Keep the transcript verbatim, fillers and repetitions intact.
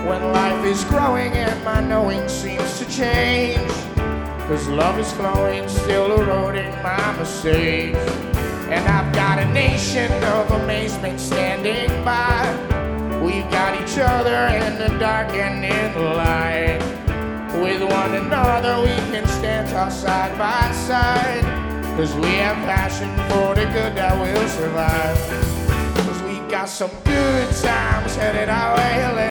when life is growing and my knowing seems to change. Cause love is flowing, still eroding my mistakes. And I've got a nation of amazement standing by. We've got each other in the dark and in the light. With one another we can stand tall side by side. Cause we have passion for the good that will survive. Cause we got some good times headed our way.